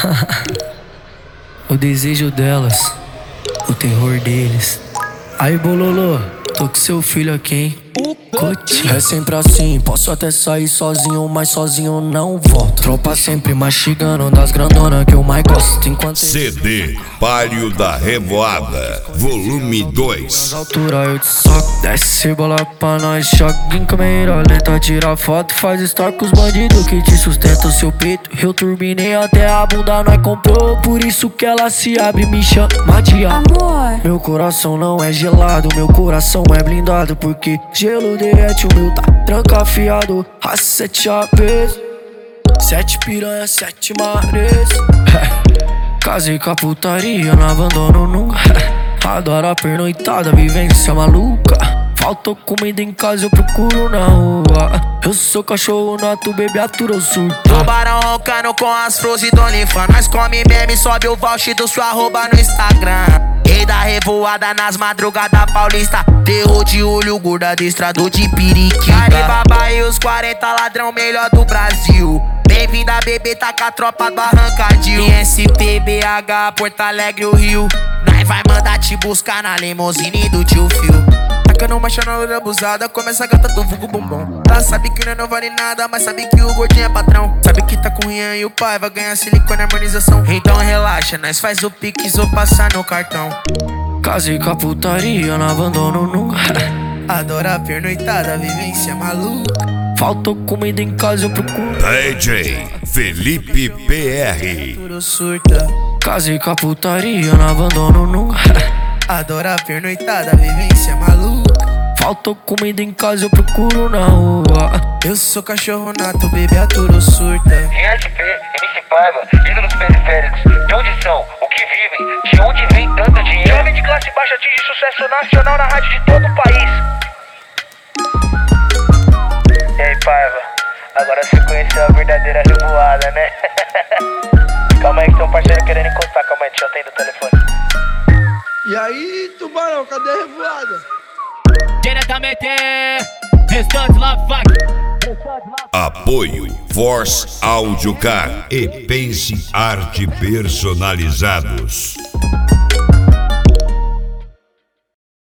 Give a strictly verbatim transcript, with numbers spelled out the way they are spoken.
O desejo delas, o terror deles. Aí, Bololô, tô com seu filho aqui, hein? É sempre assim, posso até sair sozinho, mas sozinho não volto. Tropa sempre mastigando das grandonas que eu mais gosto. Enquanto C D Palio da Revoada, volume dois. altura eu te soco, desce bola pra nós, choque em câmera lenta, tira foto, faz story com os bandidos que te sustentam seu peito. Eu turbinei até a bunda, nós comprou, por isso que ela se abre e me chama de amor. Meu coração não é gelado, meu coração é blindado, porque gelo derrete, o meu tá trancafiado. A sete aves, sete piranha, sete mares. Casei com a putaria, não abandono nunca. Adoro a pernoitada, vivência maluca. Faltou comida em casa, eu procuro na rua. Eu sou cachorro nato, bebê atura, eu surto. Tubarão roncando com as flores do Onlyfans. Nós come meme, sobe o voucher do sua arroba no Instagram. Rei da revoada nas madrugadas paulista. Terror de olho, gordo adestrador de periquita. Alibaba e os quarenta ladrão melhor do Brasil. Bem-vinda, bebê, tá com a tropa do Arrancadil. S P, B H, Porto Alegre, o Rio. Nós vai mandar te buscar na limousine do tio Phil. Tacando marcha na loira abusada, começa a gata do vulgo bombom. Ela sabe que não, não vale nada, mas sabe que o gordinho é patrão. Sabe que tá com o Rian e o pai vai ganhar silicone e harmonização. Então relaxa, nós faz o pix ou passar no cartão. Casei com a putaria, não abandono nunca. Adora a pernoitada, vivência maluca. Faltou comida em casa, eu procuro. D J Felipe P R. Tudo surta. Casei com a putaria, não abandono nunca. Adora a pernoitada, vivência maluca. Faltou comida em casa, eu procuro na rua. Eu sou cachorro nato, bebê aturo surta. Rian S P, M C Paiva, ídolos periféricos. De onde são? O que vivem? De onde vem tanto dinheiro? Jovem de classe baixa atinge sucesso nacional na rádio de todo o país. E aí, Paiva? Agora você conheceu a verdadeira revoada, né? Calma aí que tem um parceiro querendo encostar. Calma aí, deixa eu atender o telefone. E aí, Tubarão, cadê a revoada? Diretamente, restante lá, vai. Apoio Force Audiocar e Pense Arte Personalizados.